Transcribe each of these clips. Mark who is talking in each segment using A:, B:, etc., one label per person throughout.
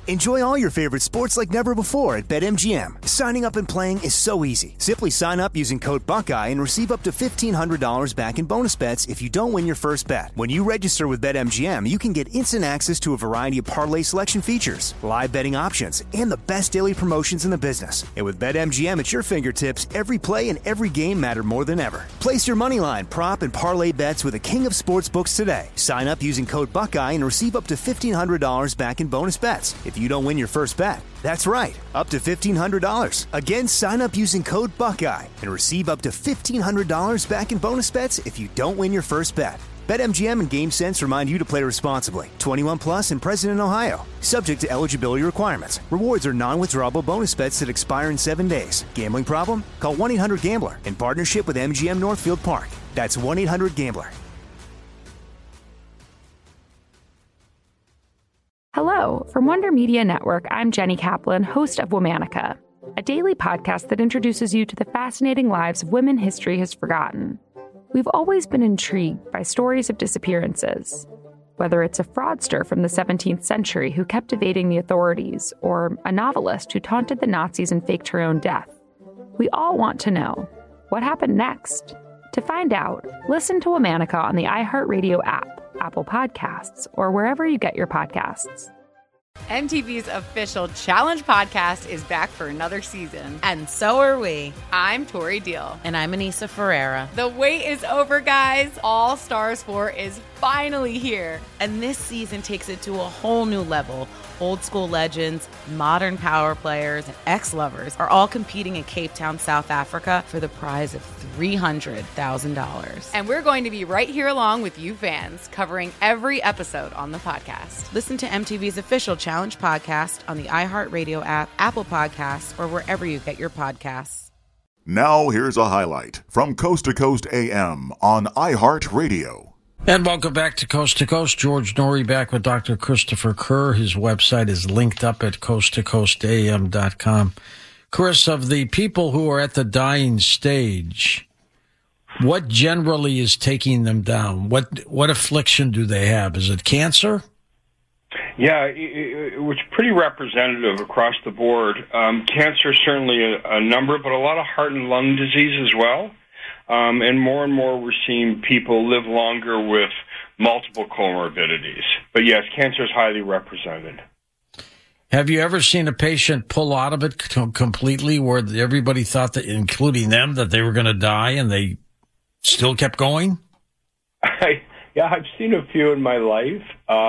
A: Enjoy all your favorite sports like never before at BetMGM. Signing up and playing is so easy. Simply sign up using code Buckeye and receive up to $1,500 back in bonus bets if you don't win your first bet. When you register with BetMGM, you can get instant access to a variety of parlay selection features, live betting options, and the best daily promotions in the business. And with BetMGM at your fingertips, every play and every game matter more than ever. Place your moneyline, prop, and parlay bets with the king of sportsbooks today. Sign up using code Buckeye and receive up to $1,500 back in bonus bets if you don't win your first bet. That's right, up to $1,500. Again, sign up using code Buckeye and receive up to $1,500 back in bonus bets if you don't win your first bet. BetMGM and GameSense remind you to play responsibly. 21 plus and present in Ohio. Subject to eligibility requirements. Rewards are non-withdrawable bonus bets that expire in 7 days. Gambling problem? Call 1-800-GAMBLER in partnership with MGM Northfield Park. That's 1-800-GAMBLER.
B: Hello, from Wonder Media Network, I'm Jenny Kaplan, host of Womanica, a daily podcast that introduces you to the fascinating lives of women history has forgotten. We've always been intrigued by stories of disappearances, whether it's a fraudster from the 17th century who kept evading the authorities, or a novelist who taunted the Nazis and faked her own death. We all want to know, what happened next? To find out, listen to Womanica on the iHeartRadio app, Apple Podcasts, or wherever you get your podcasts.
C: MTV's official Challenge podcast is back for another season.
D: And so are we.
C: I'm Tori Deal.
D: And I'm Anissa Ferreira.
C: The wait is over, guys. All Stars 4 is finally here.
D: And this season takes it to a whole new level. Old school legends, modern power players, and ex-lovers are all competing in Cape Town, South Africa for the prize of $300,000.
C: And we're going to be right here along with you fans, covering every episode on the podcast.
D: Listen to MTV's official Challenge podcast on the iHeartRadio app, Apple Podcasts, or wherever you get your podcasts.
E: Now here's a highlight from Coast to Coast AM on iHeartRadio.
F: And welcome back to Coast. George Norrie back with Dr. Christopher Kerr. His website is linked up at coasttocoastam.com. Chris, of the people who are at the dying stage, what generally is taking them down? What affliction do they have? Is it cancer?
G: Yeah, it was pretty representative across the board. Cancer, certainly a number, but a lot of heart and lung disease as well. And more we're seeing people live longer with multiple comorbidities. But yes, cancer is highly represented.
F: Have you ever seen a patient pull out of it completely where everybody thought that, including them, that they were going to die and they still kept going?
G: Yeah, I've seen a few in my life.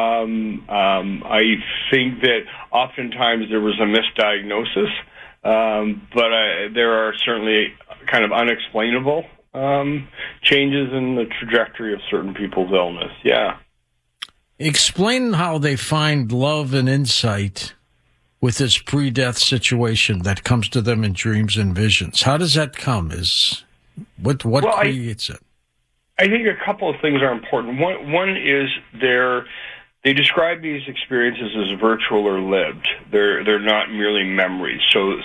G: I think that oftentimes there was a misdiagnosis, but there are certainly kind of unexplainable changes in the trajectory of certain people's illness. Yeah.
F: Explain how they find love and insight with this pre-death situation that comes to them in dreams and visions. How does that come? What creates it?
G: I think a couple of things are important. One is they describe these experiences as virtual or lived. They're not merely memories. So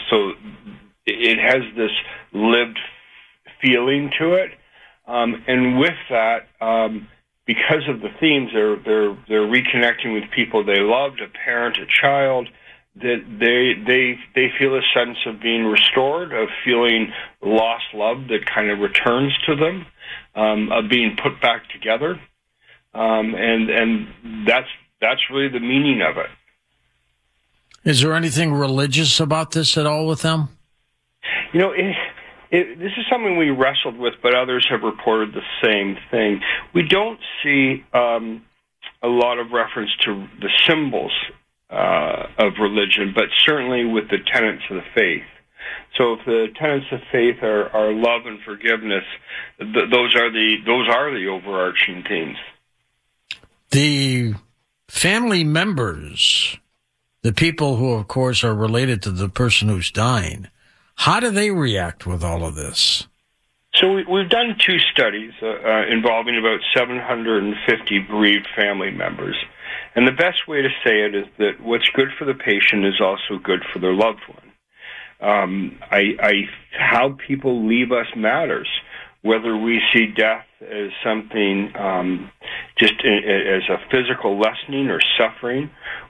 G: it has this lived feeling to it, and with that, because of the themes, they're reconnecting with people they loved, a parent, a child. That they feel a sense of being restored, of feeling lost love that kind of returns to them, of being put back together, and that's really the meaning of it.
F: Is there anything religious about this at all with them?
G: You know, this is something we wrestled with, but others have reported the same thing. We don't see a lot of reference to the symbols of religion, but certainly with the tenets of the faith. So if the tenets of faith are love and forgiveness, those are the overarching themes.
F: The family members, the people who, of course, are related to the person who's dying, how do they react with all of this?
G: So we've done two studies involving about 750 bereaved family members. And the best way to say it is that what's good for the patient is also good for their loved one. How people leave us matters. Whether we see death as something just as a physical lessening or suffering,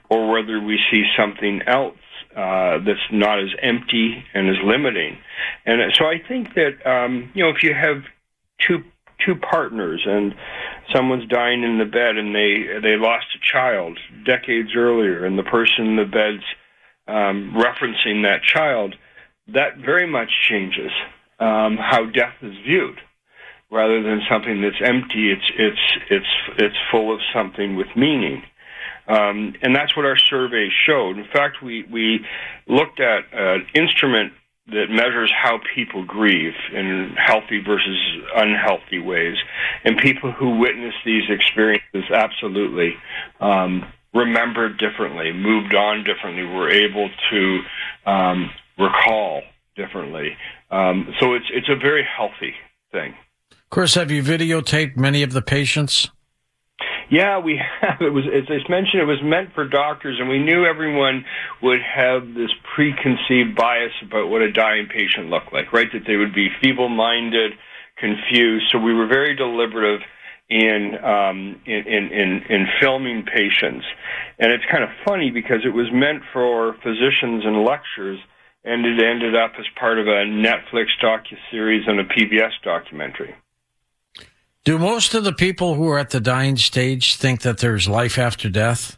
G: or whether we see something else that's not as empty and as limiting. And so I think that, if you have two partners and someone's dying in the bed and they lost a child decades earlier, and the person in the bed's referencing that child, that very much changes how death is viewed. Rather than something that's empty, it's full of something with meaning. And that's what our survey showed. In fact, we looked at an instrument that measures how people grieve in healthy versus unhealthy ways. And people who witness these experiences absolutely remembered differently, moved on differently, were able to recall differently. So it's a very healthy thing.
F: Chris, have you videotaped many of the patients?
G: Yeah, we have. It was, as I mentioned, it was meant for doctors, and we knew everyone would have this preconceived bias about what a dying patient looked like, right? That they would be feeble-minded, confused. So we were very deliberative in filming patients, and it's kind of funny because it was meant for physicians and lectures, and it ended up as part of a Netflix docuseries and a PBS documentary.
F: Do most of the people who are at the dying stage think that there's life after death?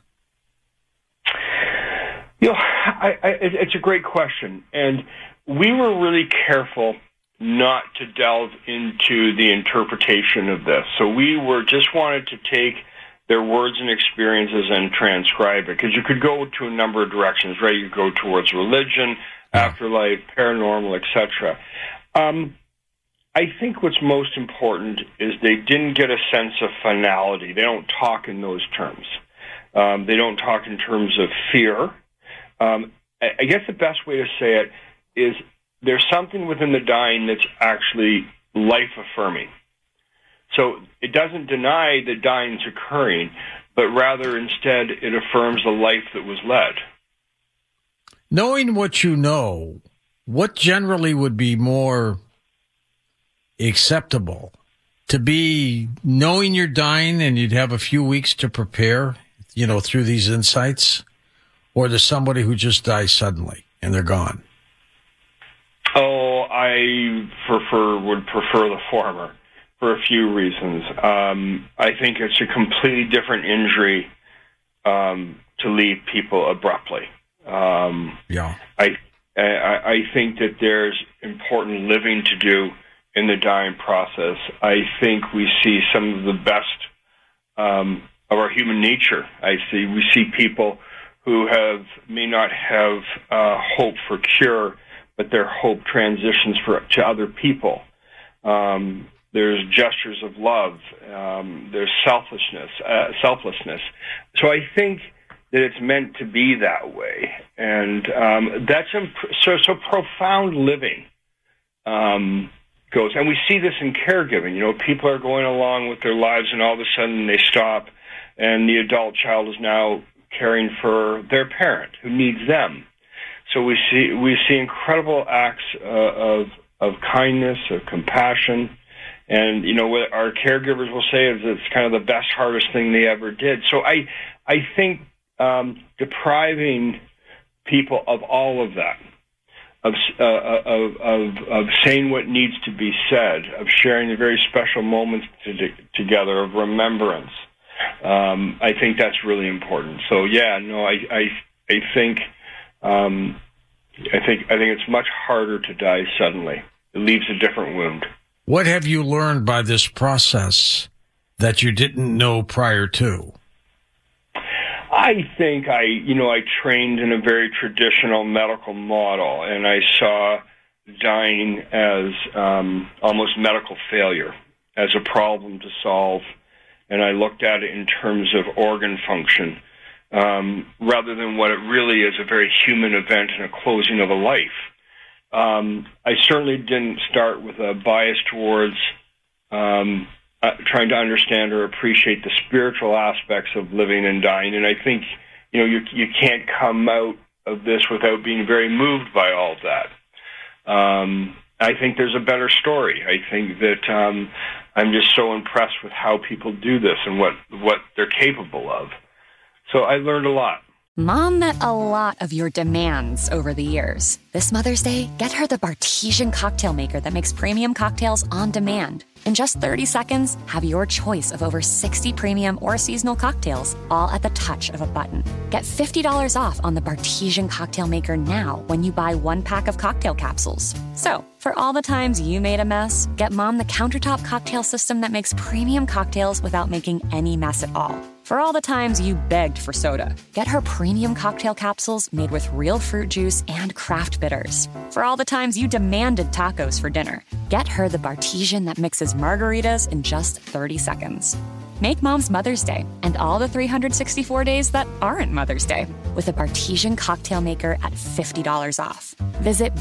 G: It's a great question, and we were really careful not to delve into the interpretation of this. So we just wanted to take their words and experiences and transcribe it, because you could go to a number of directions, right? You could go towards religion, afterlife, paranormal, etc. I think what's most important is they didn't get a sense of finality. They don't talk in those terms. They don't talk in terms of fear. I guess the best way to say it is there's something within the dying that's actually life-affirming. So it doesn't deny that dying's occurring, but rather instead it affirms the life that was led.
F: Knowing what you know, what generally would be more acceptable? To be knowing you're dying and you'd have a few weeks to prepare, through these insights, or to somebody who just dies suddenly and they're gone?
G: Oh, I would prefer the former for a few reasons. I think it's a completely different injury to leave people abruptly. I think that there's important living to do in the dying process. I think we see some of the best of our human nature. We see people who may not have hope for cure, but their hope transitions to other people. There's gestures of love. There's selflessness. So I think that it's meant to be that way, and that's so profound living. Goes, and we see this in caregiving. People are going along with their lives, and all of a sudden they stop, and the adult child is now caring for their parent who needs them. So we see incredible acts of kindness, of compassion, and what our caregivers will say is it's kind of the best, hardest thing they ever did. So I think depriving people of all of that, of saying what needs to be said, of sharing the very special moments together, of remembrance. I think that's really important. So I think it's much harder to die suddenly. It leaves a different wound.
F: What have you learned by this process that you didn't know prior to?
G: I think I trained in a very traditional medical model, and I saw dying as almost medical failure, as a problem to solve, and I looked at it in terms of organ function, rather than what it really is, a very human event and a closing of a life. I certainly didn't start with a bias towards trying to understand or appreciate the spiritual aspects of living and dying. And I think, you can't come out of this without being very moved by all of that. I think there's a better story. I think that I'm just so impressed with how people do this and what they're capable of. So I learned a lot.
H: Mom met a lot of your demands over the years. This Mother's Day, get her the Bartesian cocktail maker that makes premium cocktails on demand. In just 30 seconds, have your choice of over 60 premium or seasonal cocktails, all at the touch of a button. Get $50 off on the Bartesian cocktail maker now when you buy 1 pack of cocktail capsules. So, for all the times you made a mess, get Mom the countertop cocktail system that makes premium cocktails without making any mess at all. For all the times you begged for soda, get her premium cocktail capsules made with real fruit juice and craft bitters. For all the times you demanded tacos for dinner, get her the Bartesian that mixes margaritas in just 30 seconds. Make Mom's Mother's Day and all the 364 days that aren't Mother's Day with a Bartesian cocktail maker at $50 off. Visit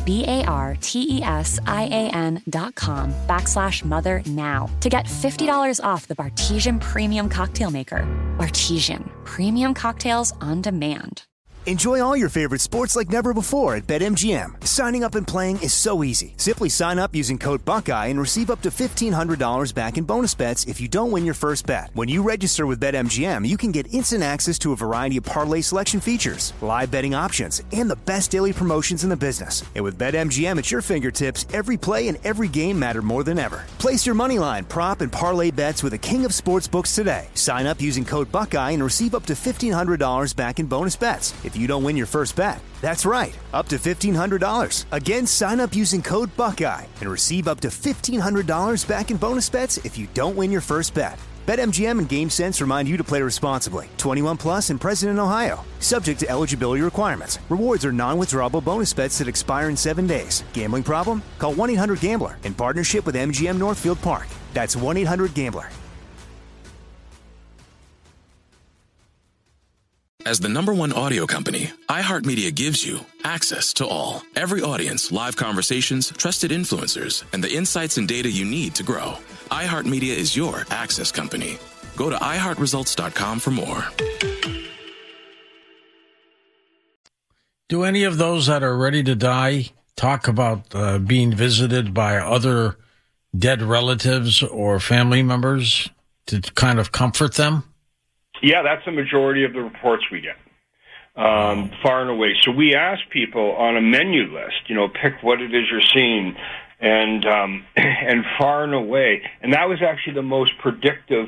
H: BARTESIAN.com/mother now to get $50 off the Bartesian Premium Cocktail Maker. Bartesian, premium cocktails on demand.
A: Enjoy all your favorite sports like never before at BetMGM. Signing up and playing is so easy. Simply sign up using code Buckeye and receive up to $1,500 back in bonus bets if you don't win your first bet. When you register with BetMGM, you can get instant access to a variety of parlay selection features, live betting options, and the best daily promotions in the business. And with BetMGM at your fingertips, every play and every game matter more than ever. Place your moneyline, prop, and parlay bets with the king of sportsbooks today. Sign up using code Buckeye and receive up to $1,500 back in bonus bets if you don't win your first bet. That's right, up to $1,500. Again, sign up using code Buckeye and receive up to $1,500 back in bonus bets if you don't win your first bet. BetMGM and GameSense remind you to play responsibly. 21 plus and present in Ohio. Subject to eligibility requirements. Rewards are non-withdrawable bonus bets that expire in 7 days. Gambling problem? Call 1-800-GAMBLER in partnership with MGM Northfield Park. That's 1-800-GAMBLER.
I: As the #1 audio company, iHeartMedia gives you access to all. Every audience, live conversations, trusted influencers, and the insights and data you need to grow. iHeartMedia is your access company. Go to iHeartResults.com for more.
F: Do any of those that are ready to die talk about being visited by other dead relatives or family members to kind of comfort them?
G: Yeah, that's the majority of the reports we get, far and away. So we ask people on a menu list, pick what it is you're seeing, and far and away. And that was actually the most predictive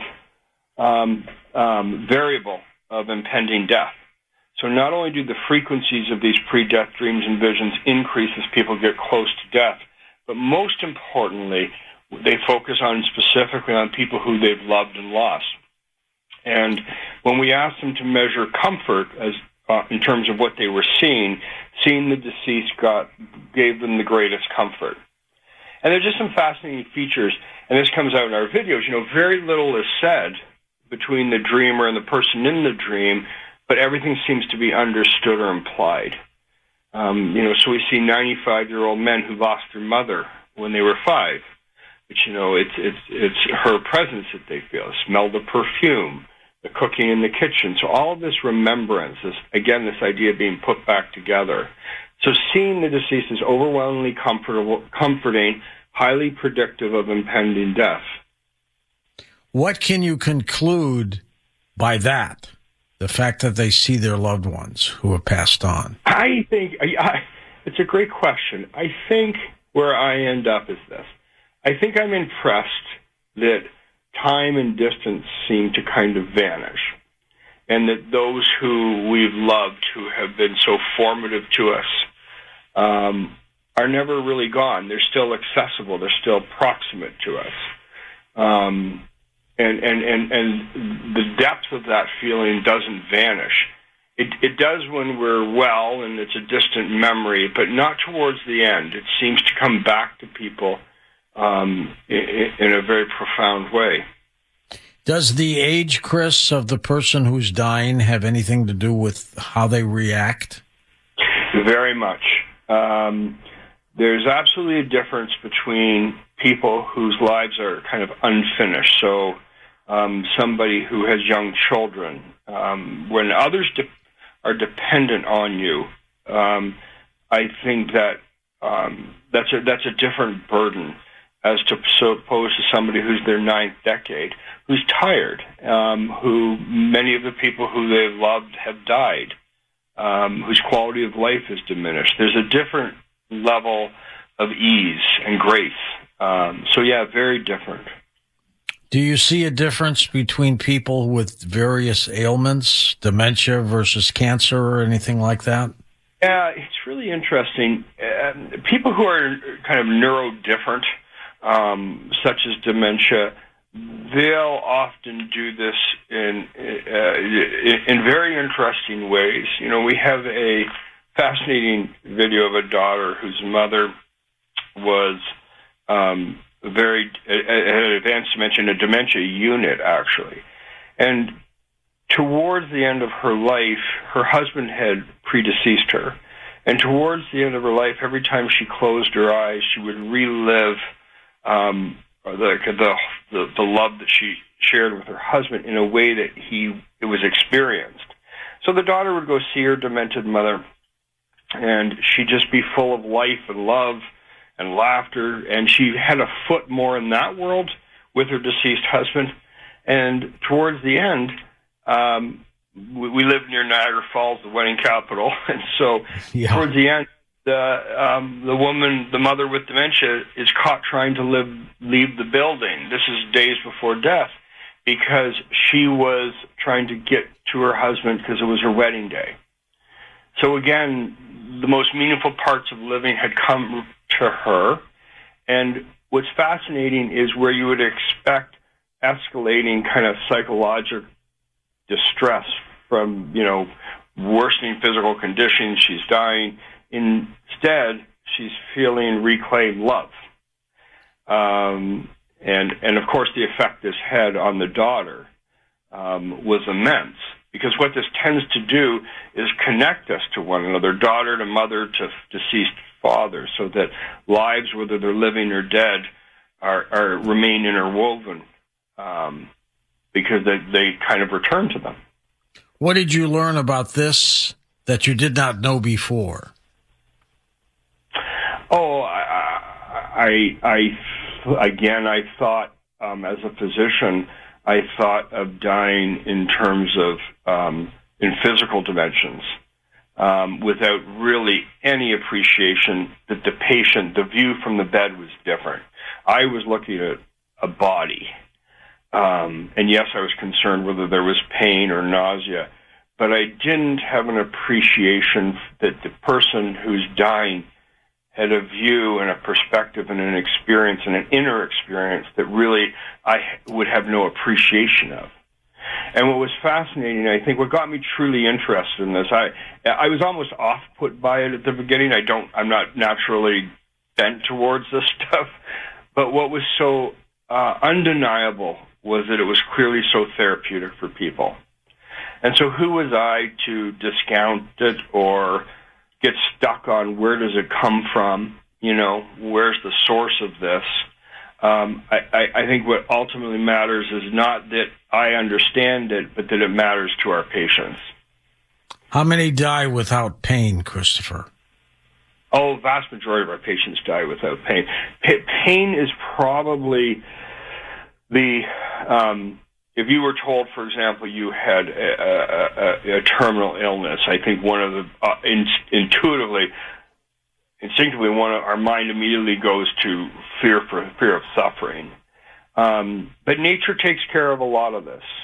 G: variable of impending death. So not only do the frequencies of these pre-death dreams and visions increase as people get close to death, but most importantly, they focus on specifically on people who they've loved and lost. And when we asked them to measure comfort as in terms of what they were seeing the deceased gave them the greatest comfort. And there's just some fascinating features, and this comes out in our videos. Very little is said between the dreamer and the person in the dream, but everything seems to be understood or implied. So we see 95-year-old men who lost their mother when they were 5. But, it's her presence that they feel. Smell the perfume, the cooking in the kitchen. So all of this remembrance, this idea of being put back together. So seeing the deceased is overwhelmingly comforting, highly predictive of impending death.
F: What can you conclude by that? The fact that they see their loved ones who have passed on?
G: I think it's a great question. I think where I end up is this. I think I'm impressed that time and distance seem to kind of vanish, and that those who we've loved, who have been so formative to us, are never really gone. They're still accessible. They're still proximate to us. And the depth of that feeling doesn't vanish. It does when we're well and it's a distant memory, but not towards the end. It seems to come back to people in a very profound way.
F: Does the age, Chris, of the person who's dying have anything to do with how they react?
G: Very much. There's absolutely a difference between people whose lives are kind of unfinished. So somebody who has young children, when others are dependent on you, I think that that's a different burden as opposed to somebody who's their 9th decade, who's tired, who many of the people who they've loved have died. whose quality of life is diminished. There's a different level of ease and grace. Very different.
F: Do you see a difference between people with various ailments, dementia versus cancer or anything like that?
G: Yeah, it's really interesting. People who are kind of neurodifferent, such as dementia, they'll often do this in very interesting ways. You know, we have a fascinating video of a daughter whose mother was had advanced dementia, in a dementia unit, actually. And towards the end of her life, her husband had predeceased her. And towards the end of her life, every time she closed her eyes, she would relive the love that she shared with her husband in a way that it was experienced. So the daughter would go see her demented mother, and she'd just be full of life and love and laughter, and she had a foot more in that world with her deceased husband. And towards the end, we lived near Niagara Falls, the wedding capital, and so towards the end, the woman, the mother with dementia, is caught trying to leave the building. This is days before death, because she was trying to get to her husband because it was her wedding day. So again, the most meaningful parts of living had come to her. And what's fascinating is where you would expect escalating kind of psychological distress from, worsening physical conditions, she's dying. Instead, she's feeling reclaimed love. And of course, the effect this had on the daughter was immense, because what this tends to do is connect us to one another, daughter to mother to deceased father, so that lives, whether they're living or dead, are remain interwoven, because they kind of return to them.
F: What did you learn about this that you did not know before? Oh,
G: I thought, as a physician, I thought of dying in terms of in physical dimensions, without really any appreciation that the patient, the view from the bed was different. I was looking at a body, and yes, I was concerned whether there was pain or nausea, but I didn't have an appreciation that the person who's dying had a view and a perspective and an experience and an inner experience that really I would have no appreciation of. And what was fascinating, I think what got me truly interested in this, I was almost off-put by it at the beginning. I'm not naturally bent towards this stuff, but what was so undeniable was that it was clearly so therapeutic for people. And so who was I to discount it or get stuck on where does it come from, where's the source of this? I think what ultimately matters is not that I understand it, but that it matters to our patients.
F: How many die without pain, Christopher?
G: Oh, vast majority of our patients die without pain. Pain is probably if you were told, for example, you had a terminal illness, I think one of the instinctively, our mind immediately goes to fear of suffering. But nature takes care of a lot of this.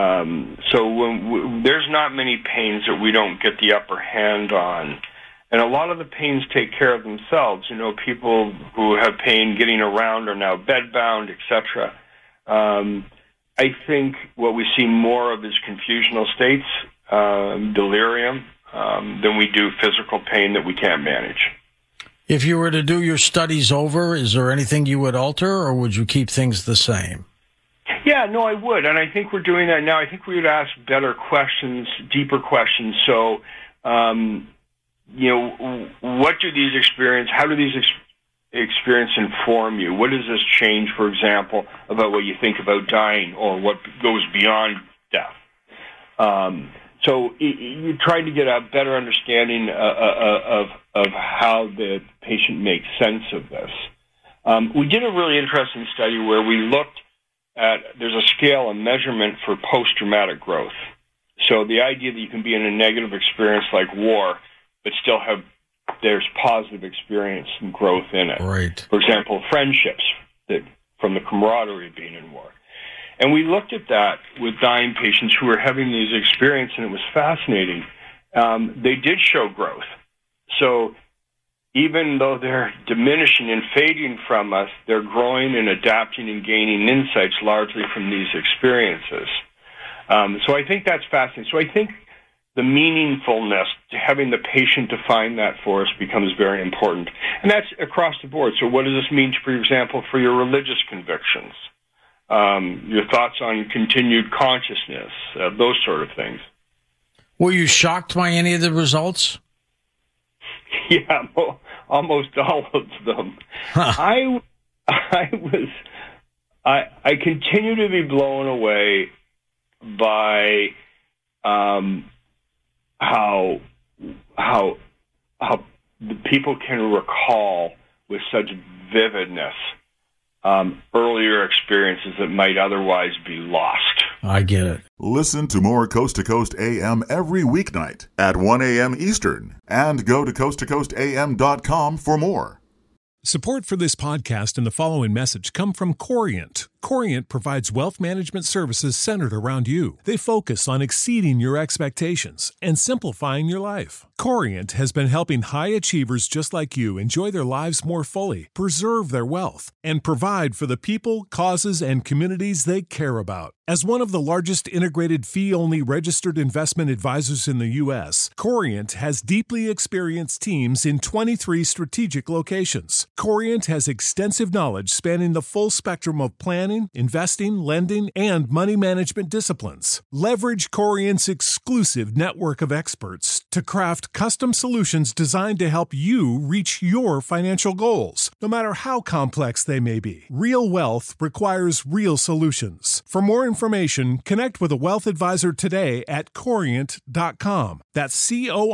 G: So there's not many pains that we don't get the upper hand on. And a lot of the pains take care of themselves. People who have pain getting around are now bedbound, etc. I think what we see more of is confusional states, delirium, than we do physical pain that we can't manage.
F: If you were to do your studies over, is there anything you would alter, or would you keep things the same?
G: Yeah, no, I would, and I think we're doing that now. I think we would ask better questions, deeper questions. So, what do these experiences, how do these experience inform you? What does this change, for example, about what you think about dying or what goes beyond death? So you try to get a better understanding of how the patient makes sense of this. We did a really interesting study where we looked at, there's a scale, a measurement for post-traumatic growth. So the idea that you can be in a negative experience like war, but still there's positive experience and growth in it.
F: Right.
G: For example, friendships from the camaraderie of being in war. And we looked at that with dying patients who were having these experiences, and it was fascinating. They did show growth. So even though they're diminishing and fading from us, they're growing and adapting and gaining insights largely from these experiences. So I think that's fascinating. So I think the meaningfulness to having the patient define that for us becomes very important. And that's across the board. So what does this mean, for example, for your religious convictions? Your thoughts on continued consciousness, those sort of things.
F: Were you shocked by any of the results?
G: Yeah, almost all of them. Huh. I continue to be blown away by how the people can recall with such vividness earlier experiences that might otherwise be lost.
F: I get it.
E: Listen to more Coast to Coast AM every weeknight at 1 a.m. Eastern, and go to coasttocoastam.com for more.
J: Support for this podcast and the following message come from Corient. Corient provides wealth management services centered around you. They focus on exceeding your expectations and simplifying your life. Corient has been helping high achievers just like you enjoy their lives more fully, preserve their wealth, and provide for the people, causes, and communities they care about. As one of the largest integrated fee-only registered investment advisors in the U.S., Corient has deeply experienced teams in 23 strategic locations. Corient has extensive knowledge spanning the full spectrum of planning, investing, lending, and money management disciplines. Leverage Corient's exclusive network of experts to craft custom solutions designed to help you reach your financial goals, no matter how complex they may be. Real wealth requires real solutions. For more information, connect with a wealth advisor today at Corient.com. That's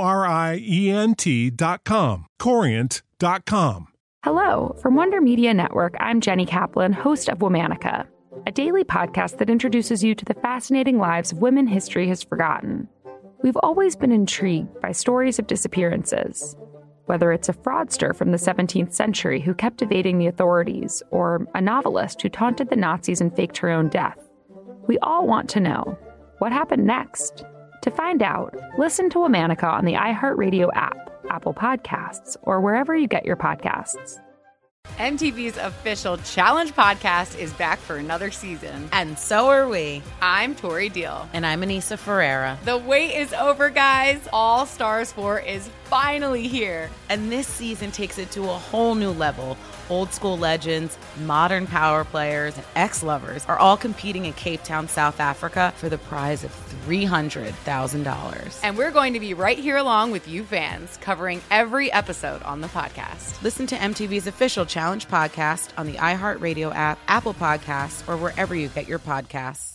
J: Corient.com. Corient.com.
B: Hello. From Wonder Media Network, I'm Jenny Kaplan, host of Womanica, a daily podcast that introduces you to the fascinating lives of women history has forgotten. We've always been intrigued by stories of disappearances, whether it's a fraudster from the 17th century who kept evading the authorities, or a novelist who taunted the Nazis and faked her own death. We all want to know, what happened next? To find out, listen to Womanica on the iHeartRadio app, Apple Podcasts, or wherever you get your podcasts.
C: MTV's official Challenge podcast is back for another season.
D: And so are we.
C: I'm Tori Deal.
D: And I'm Anissa Ferreira.
C: The wait is over, guys. All Stars 4 is finally here.
D: And this season takes it to a whole new level. Old school legends, modern power players, and ex-lovers are all competing in Cape Town, South Africa for the prize of $300,000.
C: And we're going to be right here along with you fans, covering every episode on the podcast.
D: Listen to MTV's official Challenge podcast on the iHeartRadio app, Apple Podcasts, or wherever you get your podcasts.